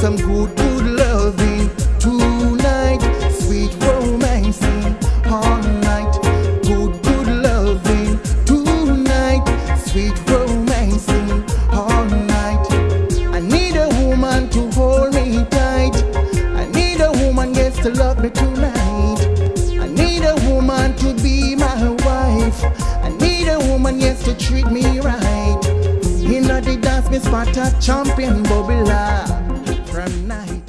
some good, good loving tonight. Sweet romancing all night. Good, good loving tonight. Sweet romancing all night. I need a woman to hold me tight. I need a woman, yes, to love me tonight. I need a woman to be my wife. I need a woman, yes, to treat me right. In the dance, me spot a champion bubbler from night.